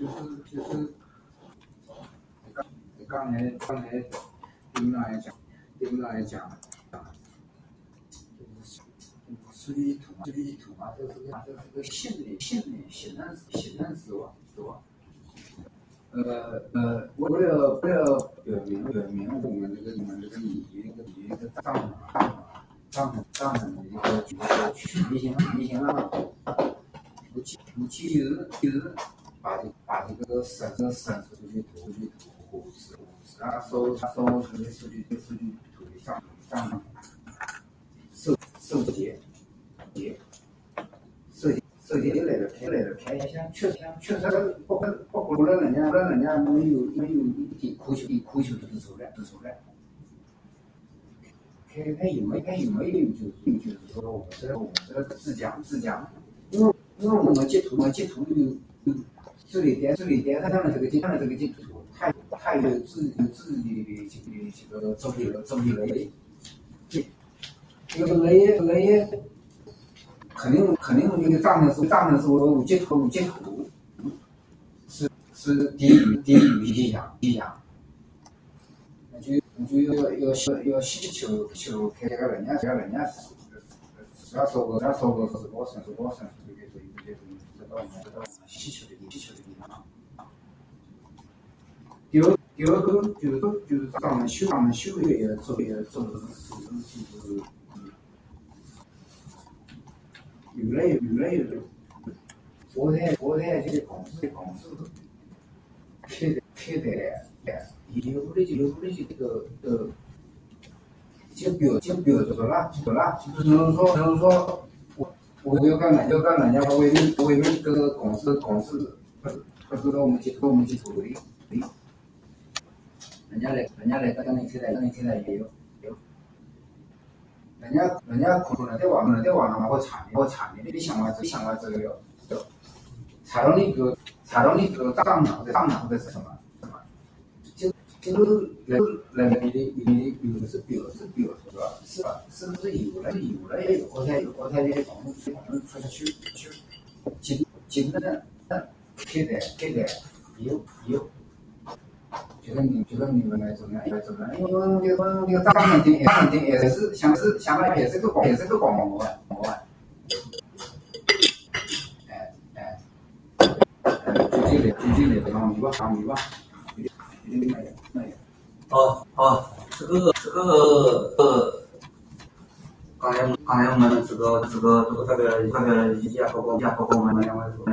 就是刚才领导也讲，数据图嘛，这是个信任死亡，是吧？为了表明我们这个鲤鱼的账本的一个权利性啊，我其实把这个省数据图这些数据图的上设计来的确实不让人家没有一点哭求之处的。他有没有就是说我们这个自讲，因为我们截图有这里点上的这个截图，它有自己的这个作弊雷，这个雷肯定那个账上是我截图是低于影响，你就要需求开个人家只要收个是多少这到我们需求的地方。第二个就是咱们修也做的是越来越多。国台这个公司开的有的这个就标准了，就是说我要干人家为了这个公司，不知道我们去处理，人家来跟你现在也有，人家可能在网上或产业的想法这个了，踩到你个账脑的是什么？就是人民的有的是表是吧？是不是有了国台的公司出去经的开的有。觉得你们来怎么样？因为那个账本也是相当于也是个广告啊，具体的汤米吧，没有。刚才我们这个发表了一下，包括我们两位